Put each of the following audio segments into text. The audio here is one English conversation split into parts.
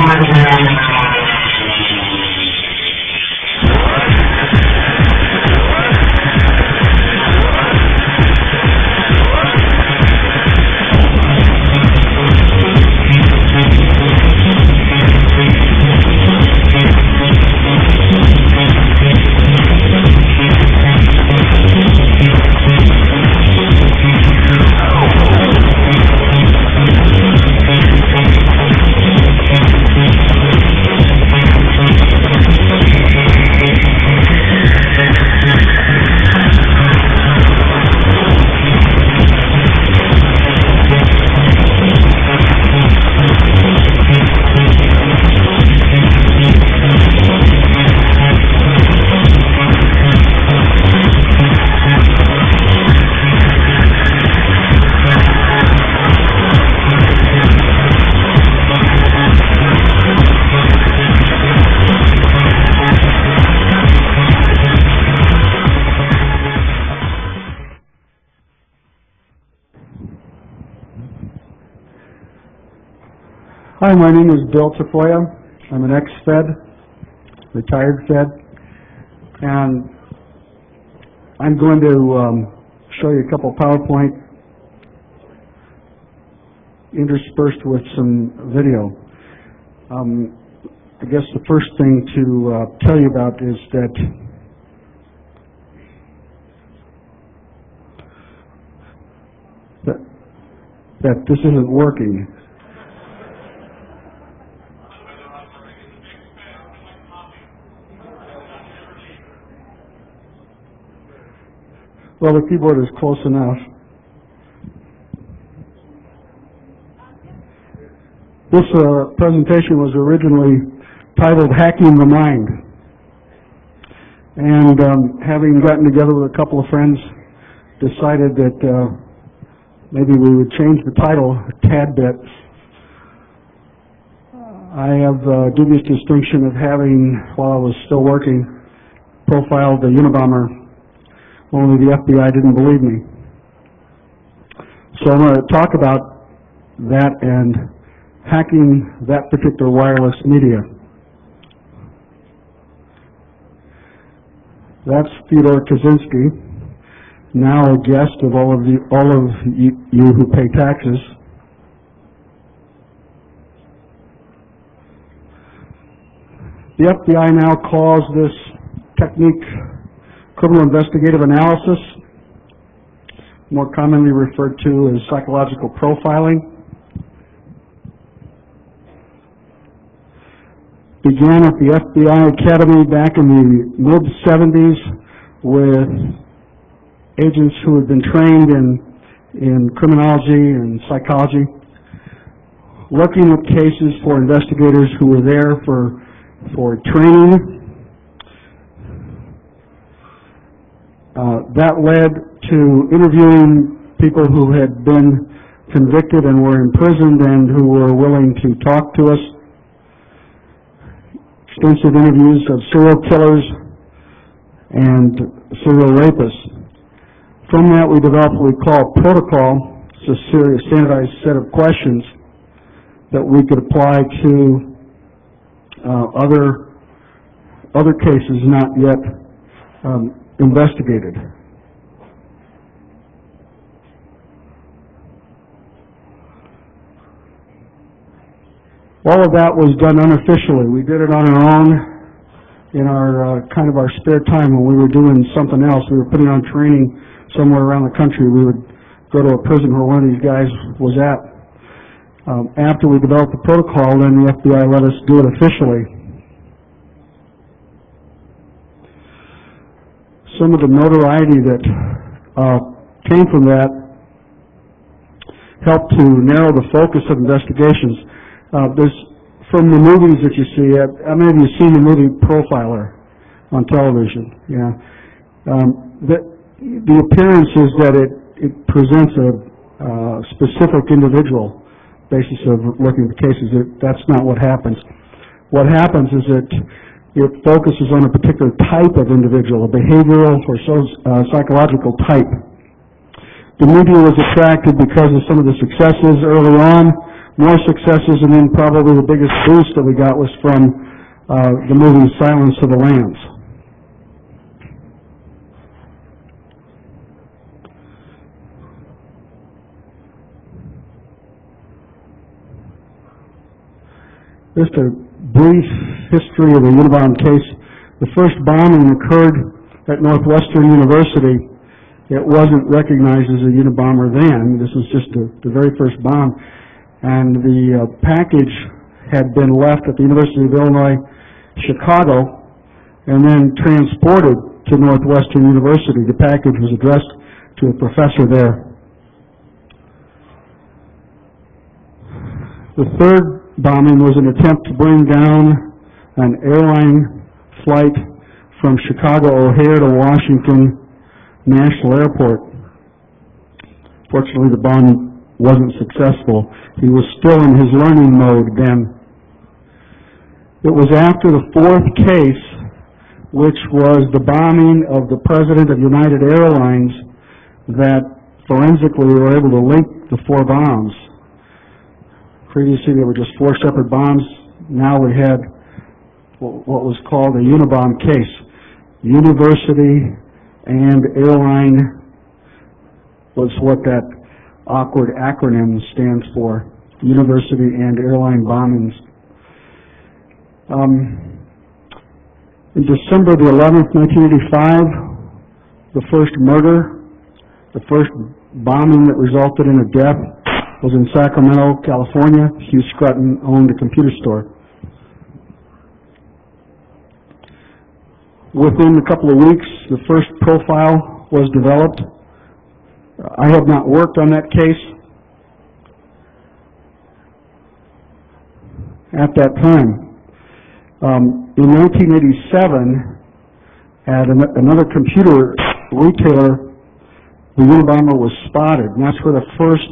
Hi, my name is Bill Tafoya. I'm an ex-Fed, retired Fed, and I'm going to show you a couple PowerPoint interspersed with some video. I guess the first thing to tell you about is that this isn't working. Well, the keyboard is close enough. This presentation was originally titled Hacking the Mind. And having gotten together with a couple of friends, decided that maybe we would change the title a tad bit. I have the dubious distinction of having, while I was still working, profiled the Unabomber. Only the FBI didn't believe me. So I'm going to talk about that and hacking that particular wireless media. That's Fyodor Kaczynski, now a guest of all of you who pay taxes. The FBI now calls this technique criminal investigative analysis, more commonly referred to as psychological profiling. Began at the FBI Academy back in the mid-70s with agents who had been trained in criminology and psychology, looking at cases for investigators who were there for training. That led to interviewing people who had been convicted and were imprisoned and who were willing to talk to us. Extensive interviews of serial killers and serial rapists. From that, we developed what we call protocol. It's a standardized set of questions that we could apply to other cases not yet investigated. All of that was done unofficially. We did it on our own in our kind of our spare time when we were doing something else. We were putting on training somewhere around the country. We would go to a prison where one of these guys was at. After we developed the protocol, then the FBI let us do it officially. Some of the notoriety that came from that helped to narrow the focus of investigations. There's from the movies that you see. How many of you seen the movie Profiler on television? Yeah. The appearance is that it presents a specific individual basis of looking at the cases. That's not what happens. What happens is that it focuses on a particular type of individual, a behavioral or psychological type. The media was attracted because of some of the successes early on more successes, and then probably the biggest boost that we got was from the movie Silence of the Lambs. Just a brief history of the Unabomb case. The first bombing occurred at Northwestern University. It wasn't recognized as a Unabomber then. This was just the very first bomb. And the package had been left at the University of Illinois, Chicago, and then transported to Northwestern University. The package was addressed to a professor there. The third bombing was an attempt to bring down an airline flight from Chicago O'Hare to Washington National Airport. Fortunately, the bomb wasn't successful. He was still in his learning mode then. It was after the fourth case, which was the bombing of the president of United Airlines, that forensically we were able to link the four bombs. Previously, there were just four separate bombs. Now we had what was called a Unabomb case. University and airline was what that awkward acronym stands for. University and airline bombings. In December the 11th, 1985, the first murder, the first bombing that resulted in a death was in Sacramento, California. Hugh Scruton owned a computer store. Within a couple of weeks, the first profile was developed. I had not worked on that case at that time. In 1987, at another computer retailer, the Unabomber was spotted, and that's where the first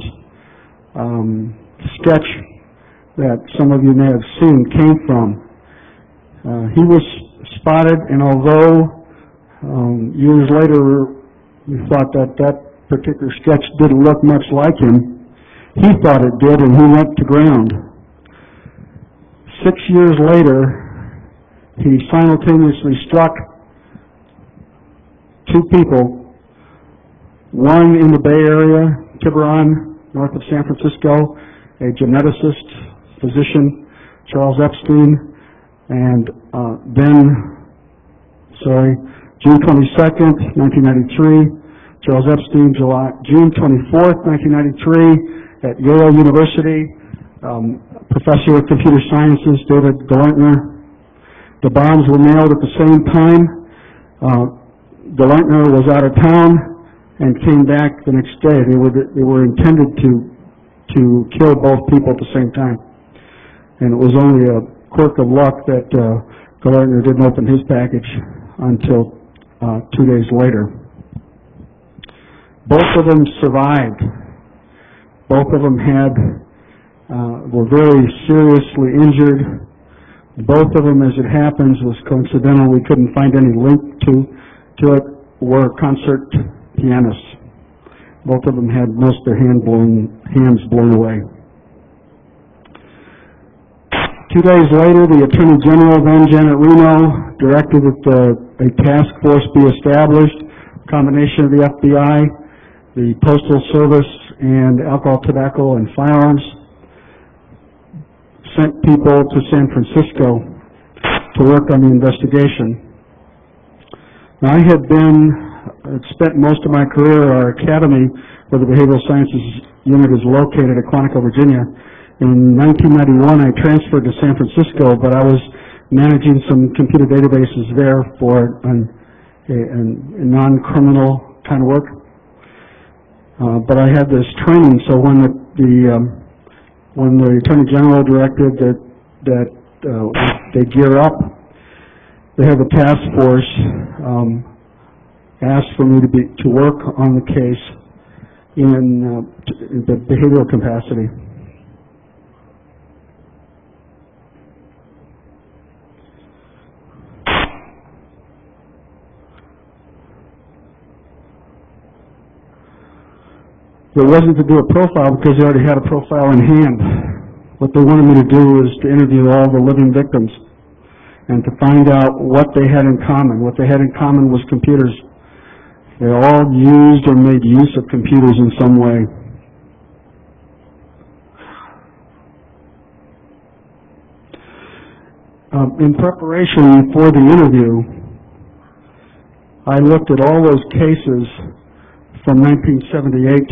sketch that some of you may have seen came from. He was spotted, and although years later we thought that that particular sketch didn't look much like him, he thought it did, and he went to ground. 6 years later, he simultaneously struck two people, one in the Bay Area, Tiburon, north of San Francisco, a geneticist, physician, Charles Epstein, and June 22nd, 1993, Charles Epstein, June 24th, 1993, at Yale University, professor of computer sciences, David Gelernter. The bombs were mailed at the same time. Gelernter was out of town and came back the next day. They were intended to kill both people at the same time. And it was only a quirk of luck that Gelernter didn't open his package until 2 days later. Both of them survived. Both of them were very seriously injured. Both of them, as it happens, was coincidental. We couldn't find any link to it, were concert pianists. Both of them had most of their hands blown away. 2 days later, the Attorney General, then Janet Reno, directed that a task force be established, a combination of the FBI, the Postal Service, and Alcohol, Tobacco, and Firearms, sent people to San Francisco to work on the investigation. Now, I had spent most of my career at our academy, where the Behavioral Sciences Unit is located at Quantico, Virginia. In 1991, I transferred to San Francisco, but I was managing some computer databases there for a non-criminal kind of work. But I had this training, so when the Attorney General directed that they gear up, they have a task force asked for me to work on the case in the behavioral capacity. It wasn't to do a profile because they already had a profile in hand. What they wanted me to do was to interview all the living victims and to find out what they had in common. What they had in common was computers. They all used or made use of computers in some way. In preparation for the interview, I looked at all those cases from 1978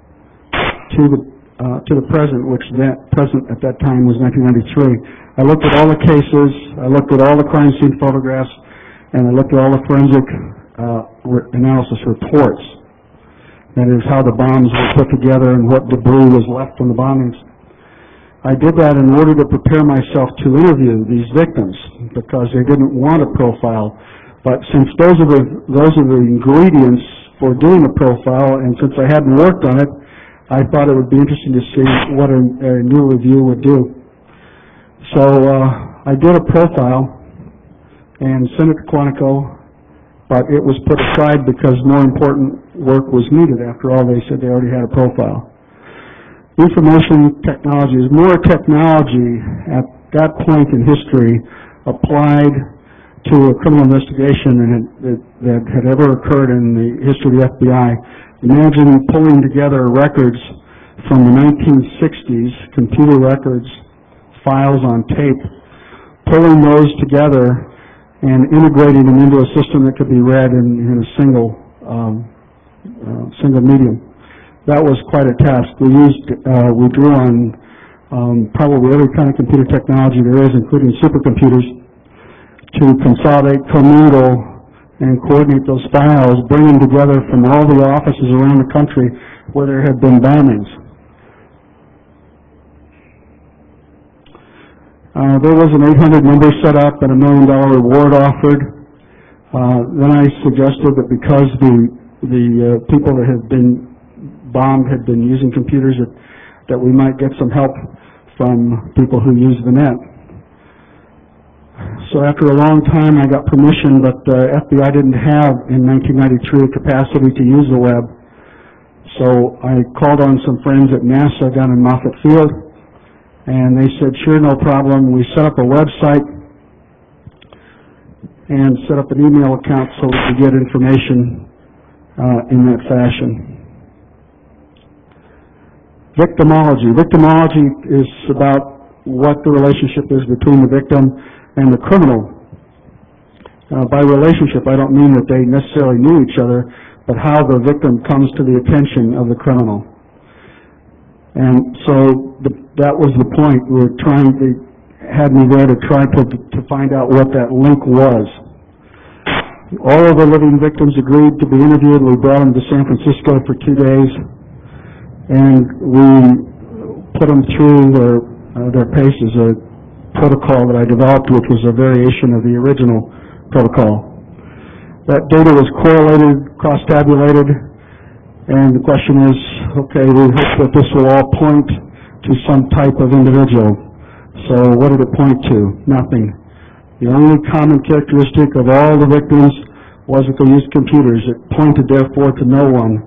to the present, which that present at that time was 1993. I looked at all the cases, I looked at all the crime scene photographs, and I looked at all the forensic analysis reports. That is, how the bombs were put together and what debris was left from the bombings. I did that in order to prepare myself to interview these victims because they didn't want a profile. But since those are the ingredients for doing a profile, and since I hadn't worked on it, I thought it would be interesting to see what a new review would do. So I did a profile and sent it to Quantico, but it was put aside because more important work was needed. After all, they said they already had a profile. Information technology is more technology at that point in history applied to a criminal investigation that had ever occurred in the history of the FBI. Imagine pulling together records from the 1960s, computer records, files on tape, pulling those together and integrating them into a system that could be read in a single medium. That was quite a task. We drew on probably every kind of computer technology there is, including supercomputers, to consolidate, commingle, and coordinate those files, bring them together from all the offices around the country where there had been bombings. There was an 800 number set up and $1 million reward offered. Then I suggested that because the people that had been bombed had been using computers, that we might get some help from people who use the net. So after a long time, I got permission, but the FBI didn't have, in 1993, a capacity to use the web. So I called on some friends at NASA down in Moffett Field, and they said, sure, no problem. We set up a website and set up an email account so we could get information in that fashion. Victimology. Victimology is about what the relationship is between the victim and the criminal. By relationship, I don't mean that they necessarily knew each other, but how the victim comes to the attention of the criminal. And so that was the point. They had me there to try to find out what that link was. All of the living victims agreed to be interviewed. We brought them to San Francisco for 2 days. And we put them through their paces, a protocol that I developed, which was a variation of the original protocol. That data was correlated, cross-tabulated, and the question is, okay, we hope that this will all point to some type of individual. So what did it point to? Nothing. The only common characteristic of all the victims was that they used computers. It pointed, therefore, to no one.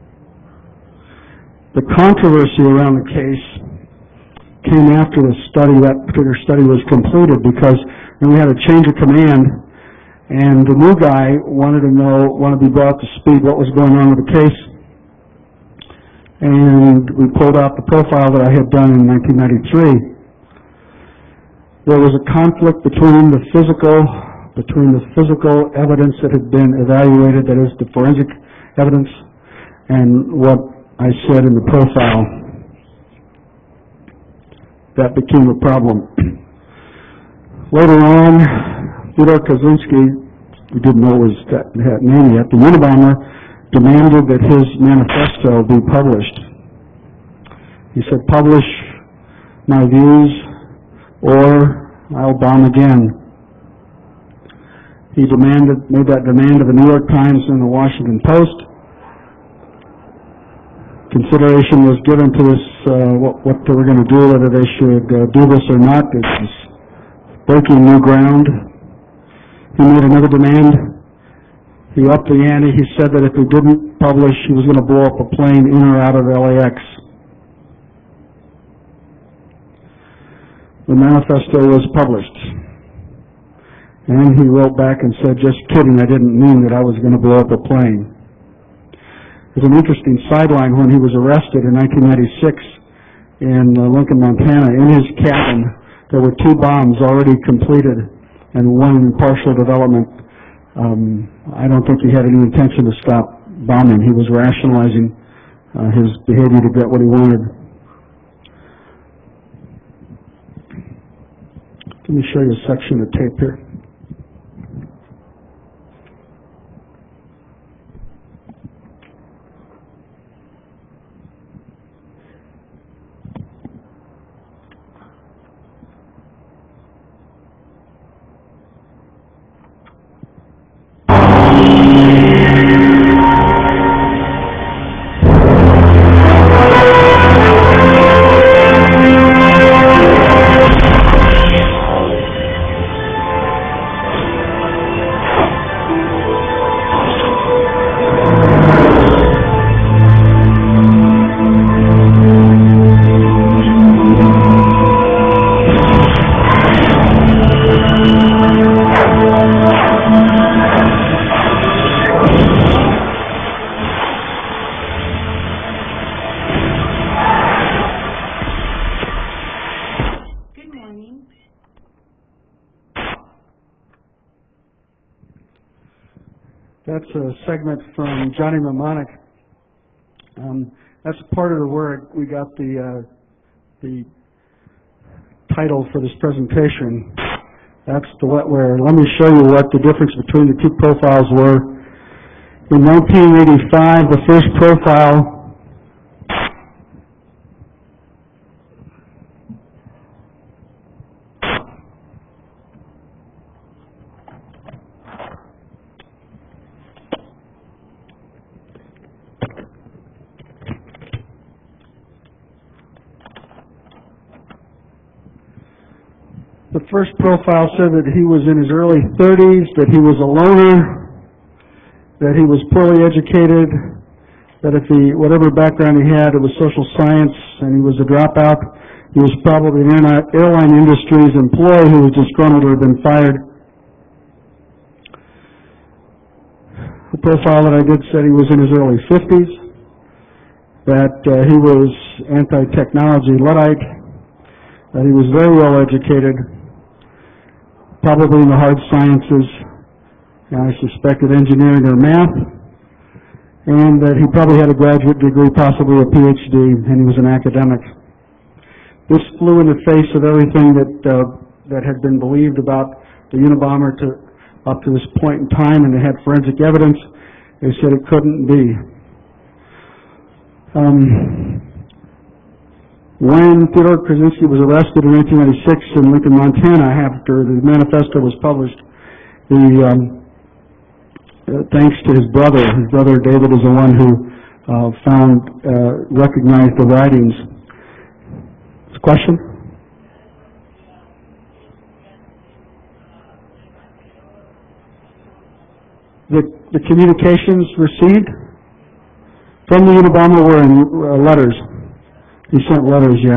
The controversy around the case came after the study. That particular study was completed because then we had a change of command, and the new guy wanted to be brought up to speed what was going on with the case. And we pulled out the profile that I had done in 1993. There was a conflict between the physical evidence that had been evaluated, that is the forensic evidence, and what I said in the profile. That became a problem. Later on, Fyodor Kaczynski, we didn't know was that name yet, the Unabomber, demanded that his manifesto be published. He said, publish my views or I'll bomb again. He made that demand of the New York Times and the Washington Post. Consideration was given to this, what they were going to do, whether they should do this or not. It was breaking new ground. He made another demand. He upped the ante. He said that if he didn't publish, he was going to blow up a plane in or out of LAX. the manifesto was published. And he wrote back and said, "Just kidding, I didn't mean that I was going to blow up a plane." There's an interesting sideline. When he was arrested in 1996 in Lincoln, Montana, in his cabin, there were 2 bombs already completed and 1 in partial development. I don't think he had any intention to stop bombing. He was rationalizing his behavior to get what he wanted. Let me show you a section of tape here. That's a segment from Johnny Mnemonic. That's part of where we got the title for this presentation. That's the wetware. Let me show you what the difference between the 2 profiles were. In 1985, the first profile said that he was in his early 30s, that he was a loner, that he was poorly educated, that if whatever background he had, it was social science, and he was a dropout. He was probably an airline industry's employee who was disgruntled or had been fired. The profile that I did said he was in his early 50s, that he was anti-technology Luddite, that he was very well educated, probably in the hard sciences, and I suspected engineering or math, and that he probably had a graduate degree, possibly a PhD, and he was an academic. This flew in the face of everything that had been believed about the Unabomber up to this point in time, and they had forensic evidence. They said it couldn't be. When Theodore Kaczynski was arrested in 1996 in Lincoln, Montana, after the manifesto was published, thanks to his brother David is the one who recognized the writings. Question? The communications received from the Unabomber were in letters. He sent letters, yeah.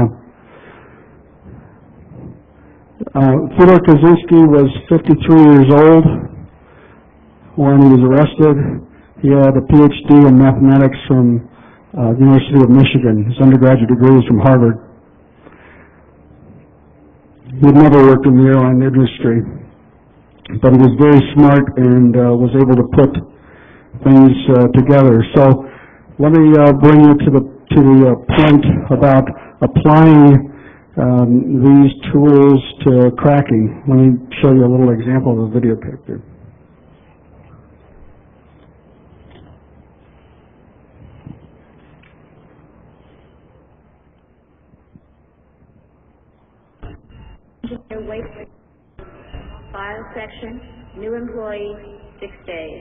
Theodore Kaczynski was 53 years old when he was arrested. He had a PhD in mathematics from the University of Michigan. His undergraduate degree was from Harvard. He had never worked in the airline industry, but he was very smart and was able to put things together. So let me bring you to the point about applying these tools to cracking. Let me show you a little example of a videotape here. File section, new employee, 6 days.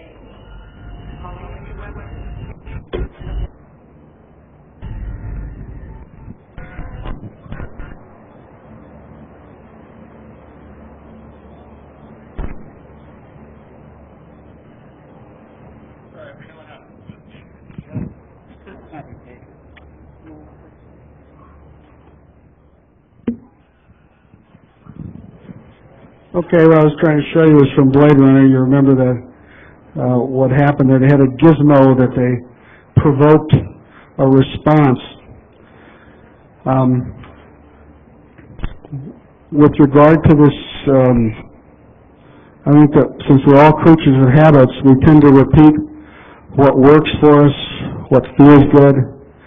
Okay, what I was trying to show you was from Blade Runner. You remember that what happened there. They had a gizmo that they provoked a response. With regard to this, I think that since we're all creatures of habits, we tend to repeat what works for us, what feels good,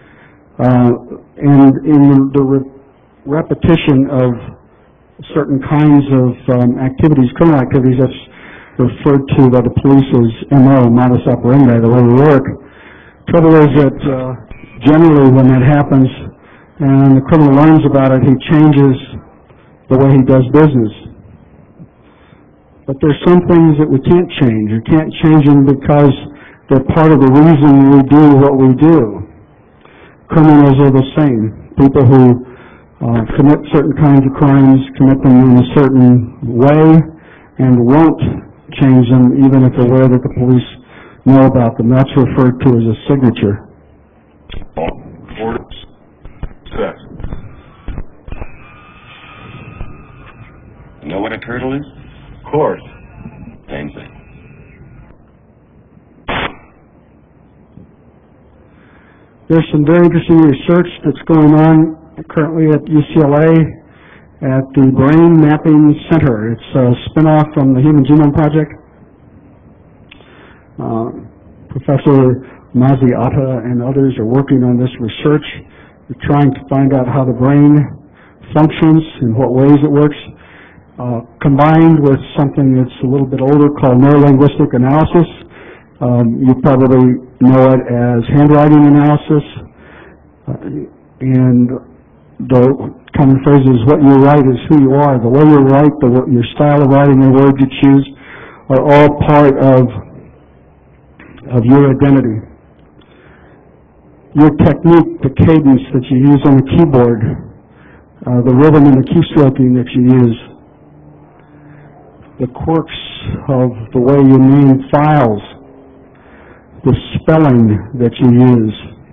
and in the repetition of certain kinds of activities, criminal activities, that's referred to by the police as MO, modus operandi, the way we work. Trouble is that generally when that happens and the criminal learns about it, he changes the way he does business. But there's some things that we can't change. We can't change them because they're part of the reason we do what we do. Criminals are the same. People who commit certain kinds of crimes, commit them in a certain way, and won't change them even if they're aware that the police know about them. That's referred to as a signature. Orders. Set. You know what a turtle is? Of course. Same thing. There's some very interesting research that's going on currently at UCLA at the Brain Mapping Center. It's a spin-off from the Human Genome Project. Professor Mazi Atta and others are working on this research. They're trying to find out how the brain functions, in what ways it works, combined with something that's a little bit older called neurolinguistic analysis. You probably know it as handwriting analysis, and the common phrase is what you write is who you are. The way you write, your style of writing, the words you choose are all part of your identity. Your technique, the cadence that you use on the keyboard, the rhythm and the keystroking that you use, the quirks of the way you name files, the spelling that you use.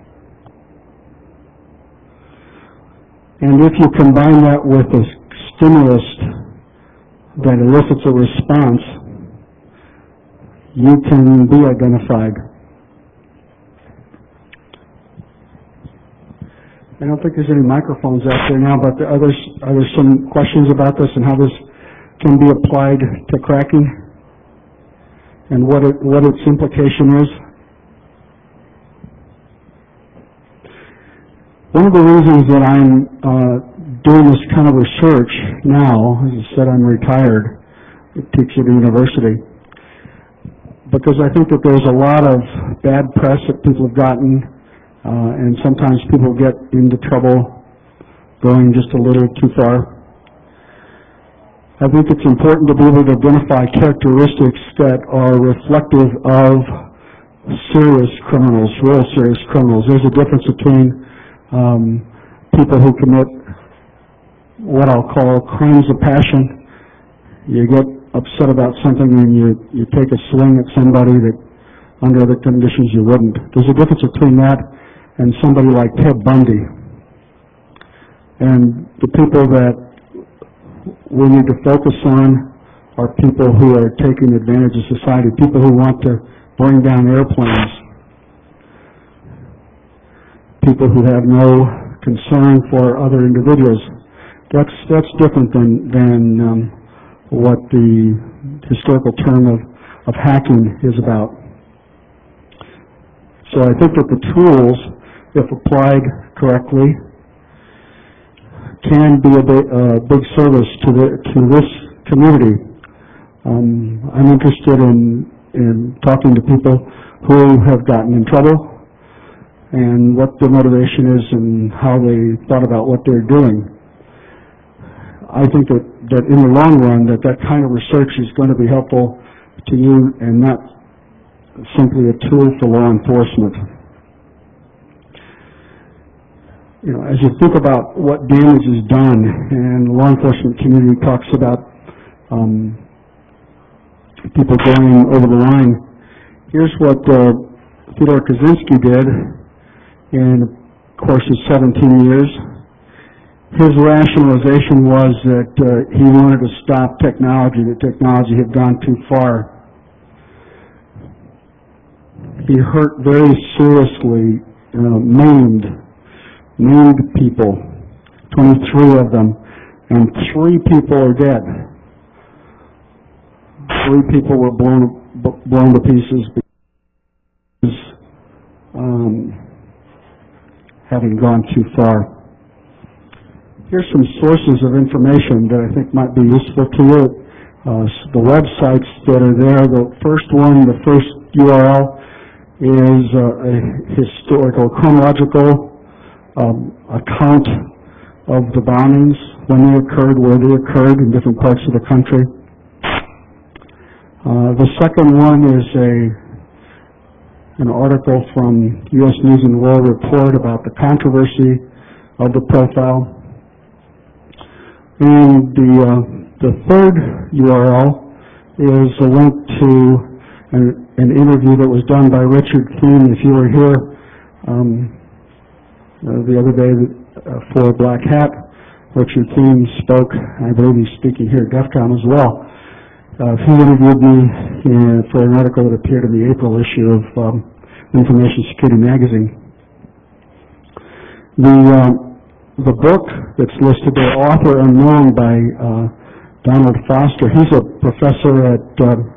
And if you combine that with a stimulus that elicits a response, you can be identified. I don't think there's any microphones out there now, but are there some questions about this and how this can be applied to cracking and what its implication is? One of the reasons that I'm doing this kind of research now, as I said, I'm retired, I teach at a university, because I think that there's a lot of bad press that people have gotten, and sometimes people get into trouble going just a little too far. I think it's important to be able to identify characteristics that are reflective of serious criminals, real serious criminals. There's a difference between people who commit what I'll call crimes of passion. You get upset about something and you take a swing at somebody that under other conditions you wouldn't. There's a difference between that and somebody like Ted Bundy. And the people that we need to focus on are people who are taking advantage of society, people who want to bring down airplanes, people who have no concern for other individuals. That's different than what the historical term of hacking is about. So I think that the tools, if applied correctly, can be a big service to this community. I'm interested in talking to people who have gotten in trouble and what their motivation is and how they thought about what they're doing. I think that in the long run that kind of research is going to be helpful to you and not simply a tool for law enforcement. You know, as you think about what damage is done, and the law enforcement community talks about people going over the line, here's what Fyodor Kaczynski did in the course of 17 years. his rationalization was that he wanted to stop technology, that technology had gone too far. He hurt very seriously, maimed people, 23 of them, and 3 people are dead. 3 people were blown to pieces because having gone too far. Here's some sources of information that I think might be useful to you. The websites that are there, the first URL is a historical, chronological account of the bombings, when they occurred, where they occurred in different parts of the country. The second one is an article from U.S. News and World Report about the controversy of the profile. And the third URL is a link to an interview that was done by Richard Keene. If you were here the other day for Black Hat, Richard Keene spoke. I believe he's speaking here at DEF CON as well. He interviewed me for an article that appeared in the April issue of Information Security Magazine. The book that's listed there, Author Unknown by Donald Foster, he's a professor at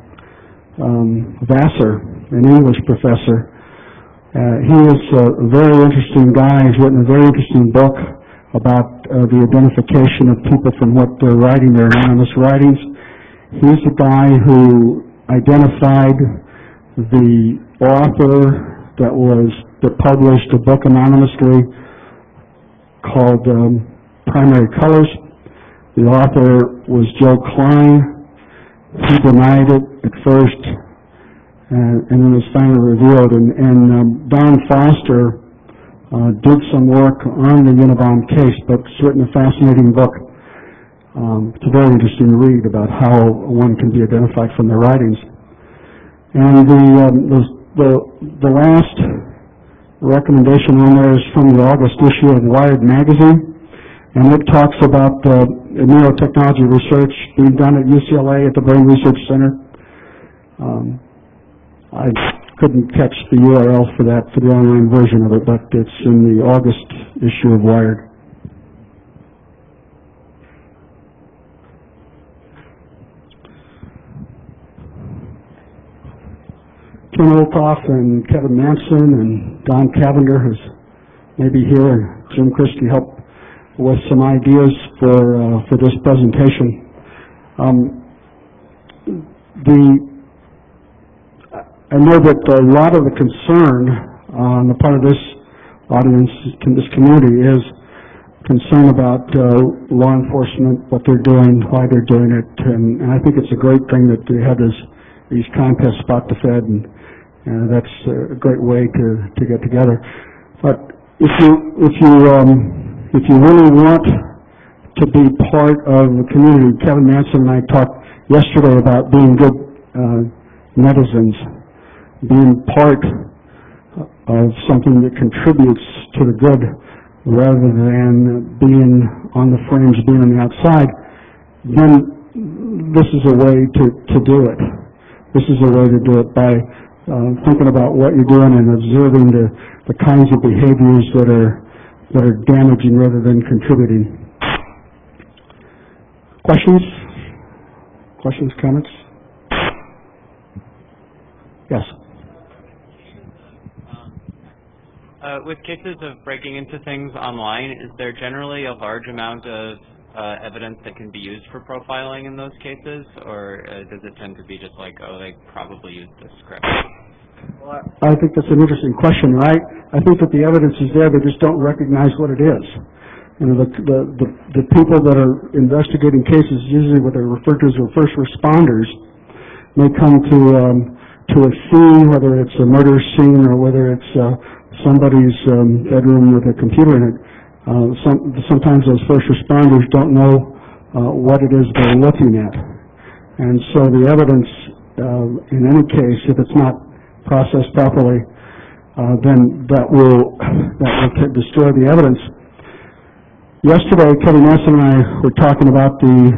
Vassar, an English professor. He is a very interesting guy. He's written a very interesting book about the identification of people from what they're writing, their anonymous writings. He's the guy who identified the author that published a book anonymously called Primary Colors. The author was Joe Klein. He denied it at first, and then it was finally revealed. And Don Foster did some work on the Unabomb case, but it's written a fascinating book. It's very interesting to read about how one can be identified from their writings. And the last recommendation on there is from the August issue of Wired magazine, and it talks about neurotechnology research being done at UCLA at the Brain Research Center. I couldn't catch the URL for that, for the online version of it, but it's in the August issue of Wired. Ken Olthoff and Kevin Manson and Don Cavender, who's maybe here, and Jim Christie helped with some ideas for this presentation. I know that a lot of the concern on the part of this audience, this community, is concern about law enforcement, what they're doing, why they're doing it, and I think it's a great thing that they have these contests, Spot the Fed, and that's a great way to get together. But if you really want to be part of the community, Kevin Manson and I talked yesterday about being good netizens, being part of something that contributes to the good rather than being on the fringe, being on the outside, then this is a way to do it. This is a way to do it by thinking about what you're doing and observing the kinds of behaviors that are damaging rather than contributing. Questions? Questions, comments? Yes. With cases of breaking into things online, is there generally a large amount of evidence that can be used for profiling in those cases, or does it tend to be just like, oh, they probably used this script? Well, I think that's an interesting question, right? I think that the evidence is there, they just don't recognize what it is. You know, the people that are investigating cases, usually what they're referred to as first responders, may come to a scene, whether it's a murder scene or whether it's somebody's bedroom with a computer in it. Sometimes those first responders don't know what it is they're looking at. And so the evidence, in any case, if it's not processed properly, then that will destroy the evidence. Yesterday, Kevin Nesson and I were talking about the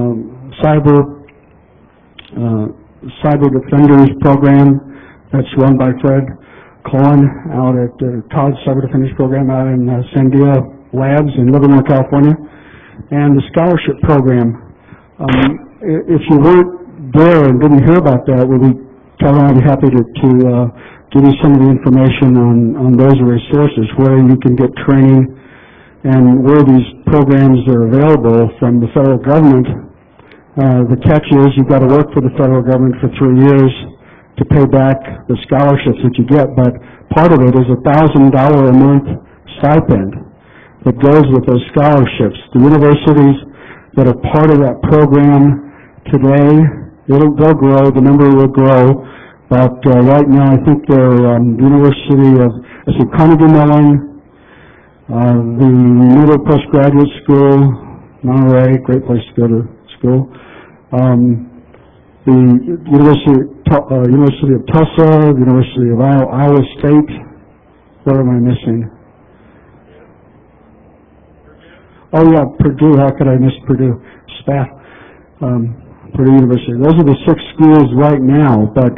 Cyber Defenders program that's run by Fred Cohen out at Todd's Cyber Defenders program out in Sandia Labs in Livermore, California, and the scholarship program. If you weren't there and didn't hear about that, Kevin and I would be happy to give you some of the information on those resources, where you can get training and where these programs are available from the federal government. The catch is you've got to work for the federal government for 3 years to pay back the scholarships that you get, but part of it is $1,000 a month stipend that goes with those scholarships. The universities that are part of that program today, they'll grow, the number will grow, but right now I think they're University of Carnegie Mellon, the Middle Postgraduate School, Monterey, great place to go to school, the University of Tulsa, the University of Iowa State. What am I missing? Oh yeah, Purdue. How could I miss Purdue? Staff, Purdue University. Those are the 6 schools right now. But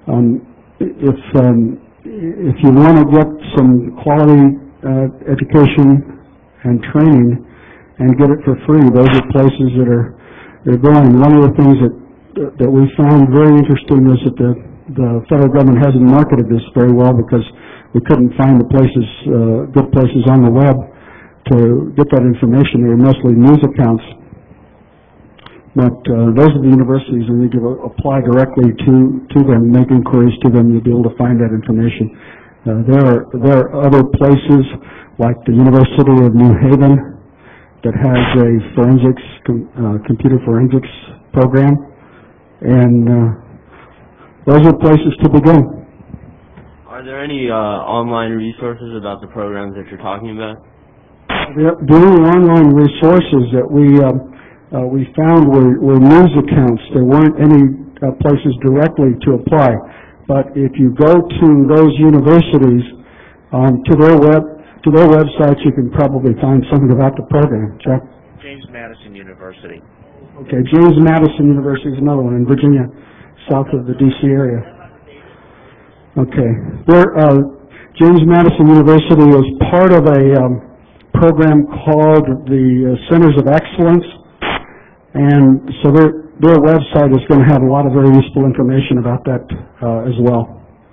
if you want to get some quality education and training and get it for free, those are places that are going. One of the things that we found very interesting is that the federal government hasn't marketed this very well because we couldn't find the places, good places on the web to get that information. They were mostly news accounts. But those are the universities, and you can apply directly to them, make inquiries to them, you'll be able to find that information. There are other places like the University of New Haven that has a forensics, computer forensics program, and those are places to begin. Are there any online resources about the programs that you're talking about? The only online resources that we found were news accounts. There weren't any places directly to apply. But if you go to those universities, to their websites, you can probably find something about the program. Chuck? James Madison University. Okay, James Madison University is another one in Virginia, south of the D.C. area. Okay, James Madison University is part of a program called the Centers of Excellence, and so their website is going to have a lot of very useful information about that as well.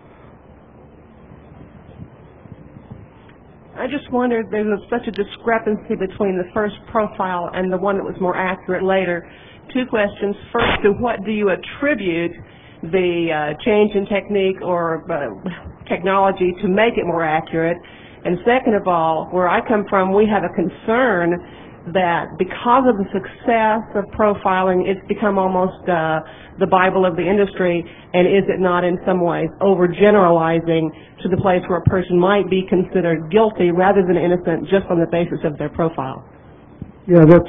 I just wondered, there was such a discrepancy between the first profile and the one that was more accurate later. 2 questions. First, to what do you attribute the change in technique or technology to make it more accurate? And second of all, where I come from, we have a concern that because of the success of profiling, it's become almost the Bible of the industry, and is it not in some ways overgeneralizing to the place where a person might be considered guilty rather than innocent just on the basis of their profile? Yeah, that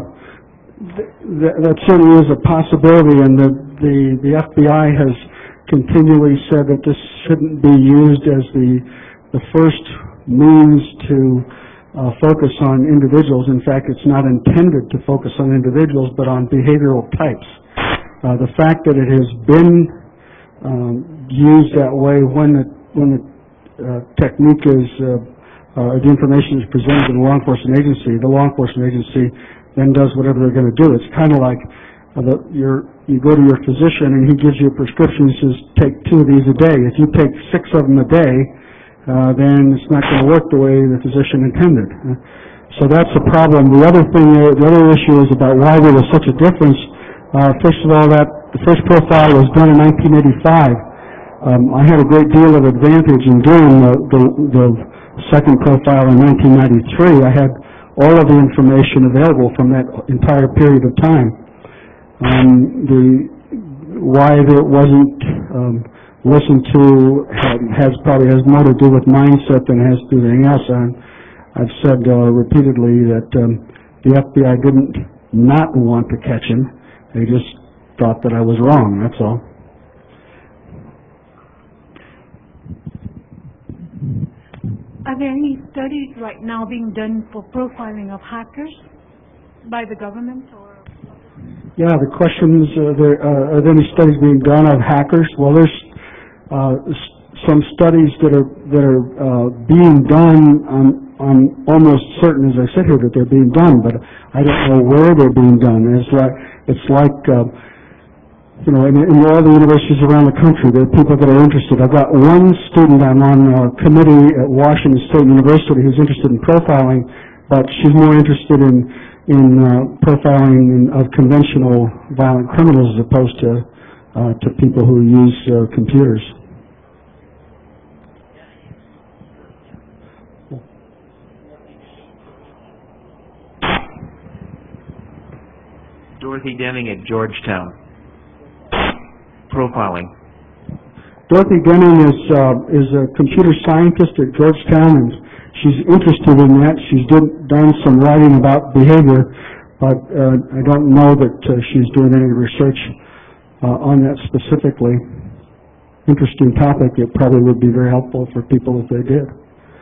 certainly is a possibility, and the FBI has continually said that this shouldn't be used as the first means to focus on individuals. In fact, it's not intended to focus on individuals, but on behavioral types. The fact that it has been used that way when the technique is, the information is presented to the law enforcement agency, the law enforcement agency then does whatever they're going to do. It's kind of like you go to your physician and he gives you a prescription and says, take 2 of these a day. If you take 6 of them a day, then it's not going to work the way the physician intended. So that's the problem. The other issue is about why there was such a difference. First of all, the first profile was done in 1985. I had a great deal of advantage in doing the second profile in 1993. I had all of the information available from that entire period of time. Why it wasn't listened to probably has more to do with mindset than it has to do with anything else. I've said repeatedly that the FBI didn't not want to catch him. They just thought that I was wrong, that's all. I've there any studies right now being done for profiling of hackers by the government or? Yeah, the question is, are there any studies being done of hackers? Well, there's some studies that are being done. I'm almost certain, as I sit here, that they're being done, but I don't know where they're being done. It's like you know, in all the universities around the country, there are people that are interested. I've got one student, I'm on a committee at Washington State University who's interested in profiling, but she's more interested in profiling of conventional violent criminals as opposed to people who use computers. Dorothy Deming at Georgetown. Profiling. Dorothy Deming is a computer scientist at Georgetown, and she's interested in that. She's done some writing about behavior, but I don't know that she's doing any research on that specifically. Interesting topic. It probably would be very helpful for people if they did.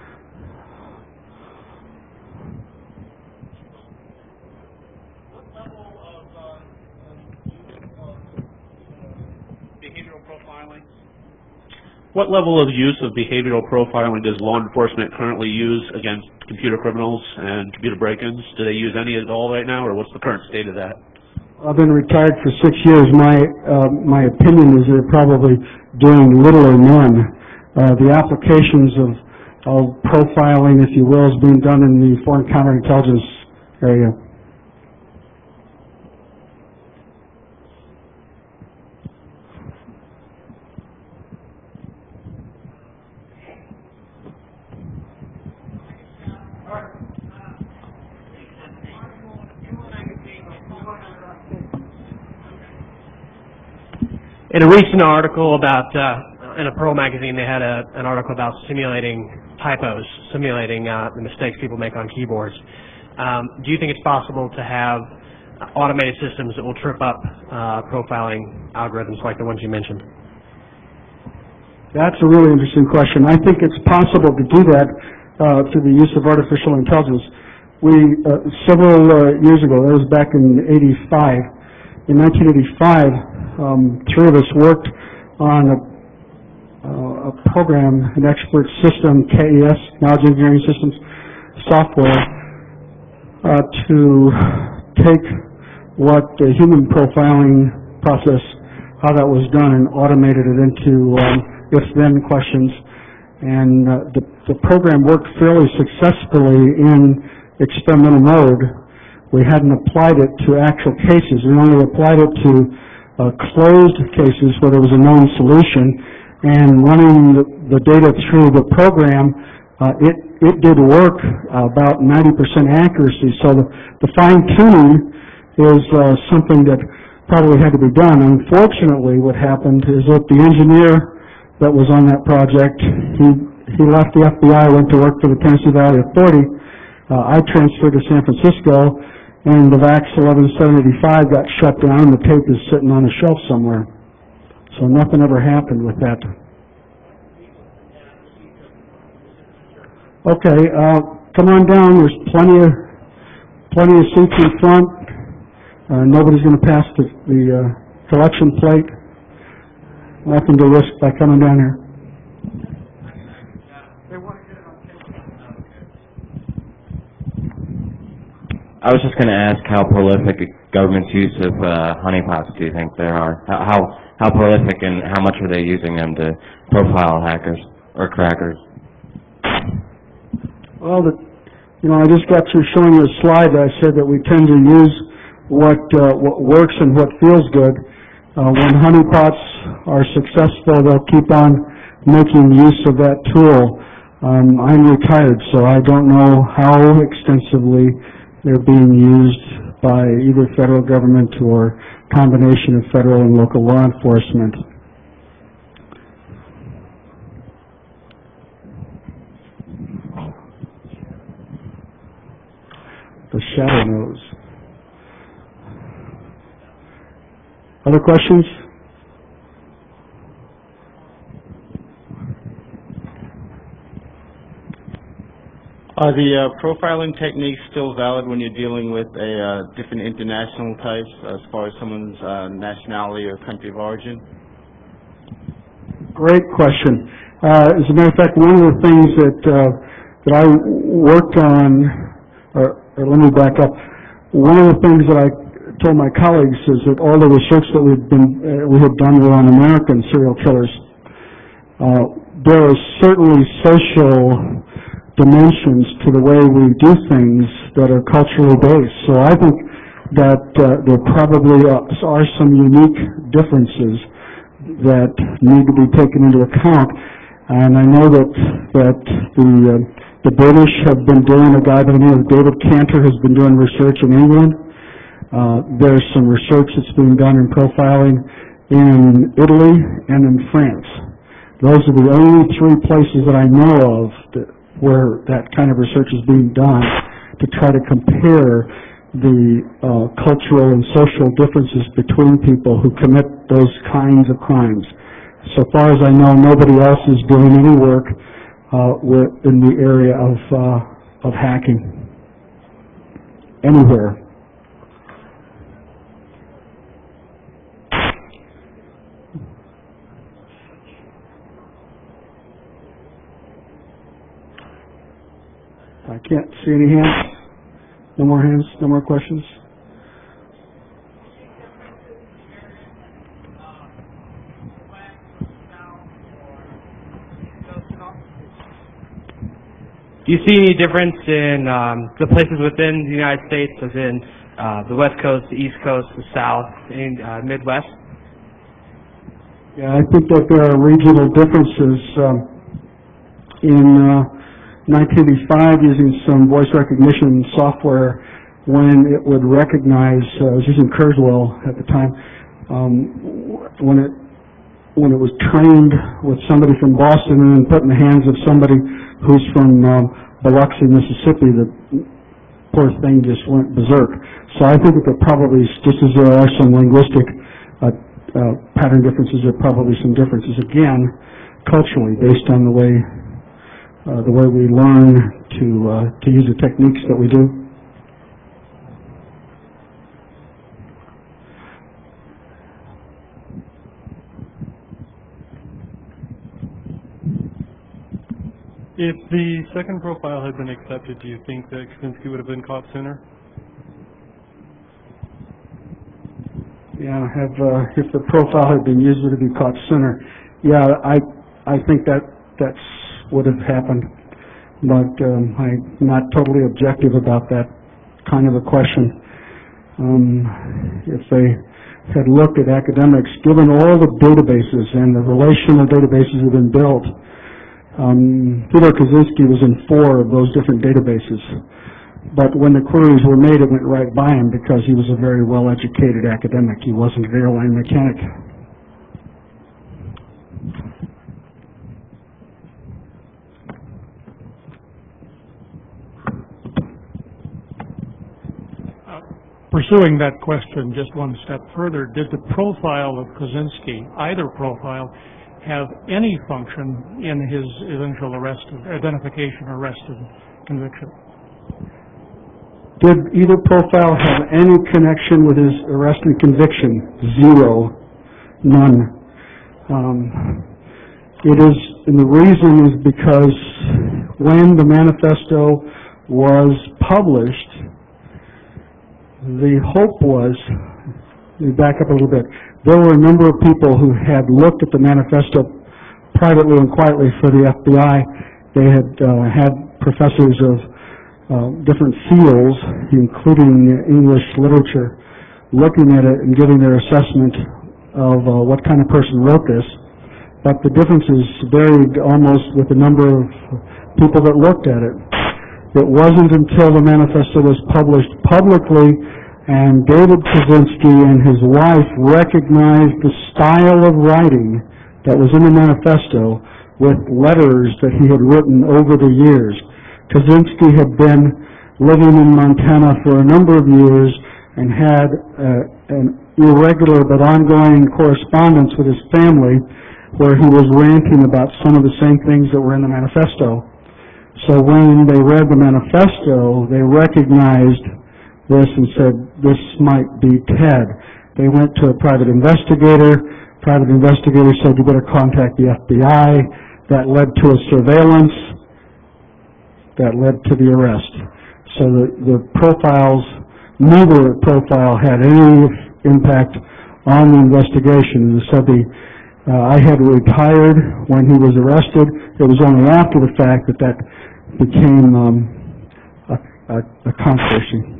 What level of use of behavioral profiling does law enforcement currently use against computer criminals and computer break-ins? Do they use any at all right now, or what's the current state of that? I've been retired for 6 years. My opinion is they're probably doing little or none. The applications of profiling, if you will, is being done in the foreign counterintelligence area. In a recent article about, in a Pearl magazine, they had an article about simulating typos, simulating the mistakes people make on keyboards. Do you think it's possible to have automated systems that will trip up profiling algorithms like the ones you mentioned? That's a really interesting question. I think it's possible to do that through the use of artificial intelligence. Several years ago, that was back in '85, in 1985, three of us worked on a program, an expert system, KES, Knowledge Engineering Systems software, to take what the human profiling process, how that was done, and automated it into if-then questions. And the program worked fairly successfully in experimental mode. We hadn't applied it to actual cases. We only applied it to closed cases where there was a known solution, and running the data through the program, it did work about 90% accuracy. So the fine-tuning is something that probably had to be done. Unfortunately, what happened is that the engineer that was on that project, he left the FBI, went to work for the Tennessee Valley Authority. I transferred to San Francisco, and the VAX 11785 got shut down, and the tape is sitting on a shelf somewhere. So nothing ever happened with that. Okay, come on down. There's plenty of seats in front. Nobody's going to pass the collection plate. Nothing to risk by coming down here. I was just going to ask how prolific government's use of honeypots do you think there are? How prolific, and how much are they using them to profile hackers or crackers? Well, I just got through showing you a slide that I said that we tend to use what works and what feels good. When honeypots are successful, they'll keep on making use of that tool. I'm retired, so I don't know how extensively they're being used by either federal government or combination of federal and local law enforcement. The shadow knows. Other questions? Are the profiling techniques still valid when you're dealing with different international types as far as someone's nationality or country of origin? Great question. As a matter of fact, one of the things that I worked on, or let me back up. One of the things that I told my colleagues is that all the research that we had done were on American serial killers. There are certainly social dimensions to the way we do things that are culturally based. So I think that there probably are some unique differences that need to be taken into account. And I know that the British have been doing, a guy by the name of David Cantor has been doing research in England. There's some research that's being done in profiling in Italy and in France. Those are the only three places that I know of where that kind of research is being done to try to compare the cultural and social differences between people who commit those kinds of crimes. So far as I know, nobody else is doing any work in the area of hacking anywhere. I can't see any hands. No more hands? No more questions? Do you see any difference in the places within the United States, as in the West Coast, the East Coast, the South, and Midwest? Yeah, I think that there are regional differences. In 1985, using some voice recognition software, when it would recognize, I was using Kurzweil at the time, when it was trained with somebody from Boston and then put in the hands of somebody who's from Biloxi, Mississippi, the poor thing just went berserk. So I think that there probably, just as there are some linguistic pattern differences, there are probably some differences, again, culturally, based on the way we learn to use the techniques that we do. If the second profile had been accepted, do you think that Kaczynski would have been caught sooner? Yeah, if the profile had been used, would it be caught sooner? Yeah, I think that would have happened, but I'm not totally objective about that kind of a question. If they had looked at academics, given all the databases and the relational databases that have been built, Fyodor Kaczynski was in 4 of those different databases. But when the queries were made, it went right by him because he was a very well-educated academic. He wasn't an airline mechanic. Pursuing that question just one step further, did the profile of Kaczynski, either profile, have any function in his eventual identification, arrest, and conviction? Did either profile have any connection with his arrest and conviction? 0. None. And the reason is because when the manifesto was published, the hope was, let me back up a little bit, there were a number of people who had looked at the manifesto privately and quietly for the FBI. They had had professors of different fields, including English literature, looking at it and giving their assessment of what kind of person wrote this. But the differences varied almost with the number of people that looked at it. It wasn't until the manifesto was published publicly and David Kaczynski and his wife recognized the style of writing that was in the manifesto with letters that he had written over the years. Kaczynski had been living in Montana for a number of years and had an irregular but ongoing correspondence with his family where he was ranting about some of the same things that were in the manifesto. So when they read the manifesto, they recognized this and said, this might be Ted. They went to a private investigator. Private investigator said, you better contact the FBI. That led to a surveillance. That led to the arrest. So the profiles, neither profile had any impact on the investigation. So I had retired when he was arrested. It was only after the fact that became a controversy.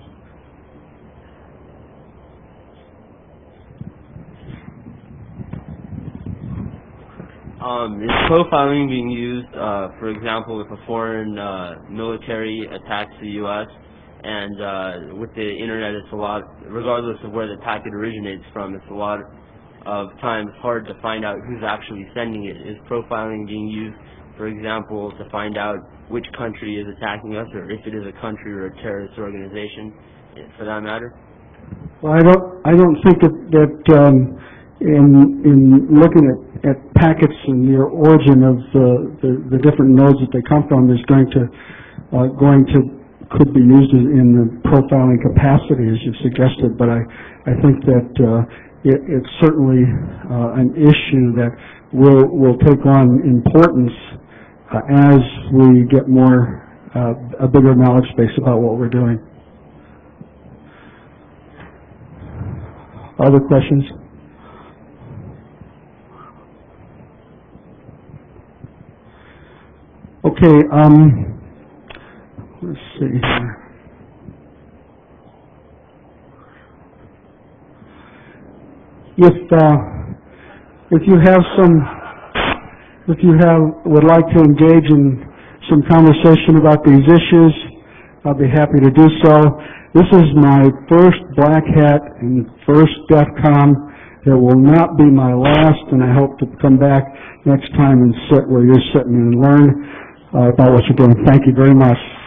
Is profiling being used, for example, if a foreign military attacks the U.S., and with the internet, it's a lot, regardless of where the packet originates from, it's a lot of times hard to find out who's actually sending it. Is profiling being used, for example, to find out which country is attacking us, or if it is a country or a terrorist organization, for that matter? Well, I don't think that in looking at packets and the origin of the different nodes that they come from is could be used in the profiling capacity, as you've suggested. But I think that it's certainly an issue that will take on importance as we get a bigger knowledge base about what we're doing. Other questions? Okay, let's see here. If you would like to engage in some conversation about these issues, I'll be happy to do so. This is my first Black Hat and first DEF CON. It will not be my last, and I hope to come back next time and sit where you're sitting and learn about what you're doing. Thank you very much.